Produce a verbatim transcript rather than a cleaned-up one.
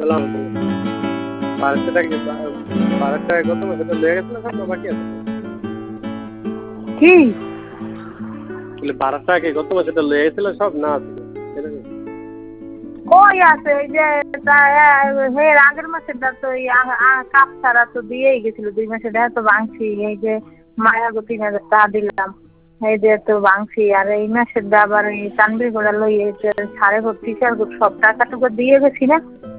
বারোশো টাকা বারোশো টাকা কত সেটা লেগে গেছিল না বাকি আছে কি বলে বারোশো টাকা গত মাসে লেগে গেছিল সব না আছে কই আছে এই যে হে আগের মাসেরটা তো কাপ ছাড়া তো দিয়েই গেছিল দুই মাসের দেখা তো ভাঙছি এই যে মায়াগো তিন হাজার টাকা দিলাম এই যে তো ভাঙছি আর এই মাসের আবার এই তানবির ঘোড়া লই সাড়ে ভর্তি চার সব টাকাটুকু দিয়ে গেছি না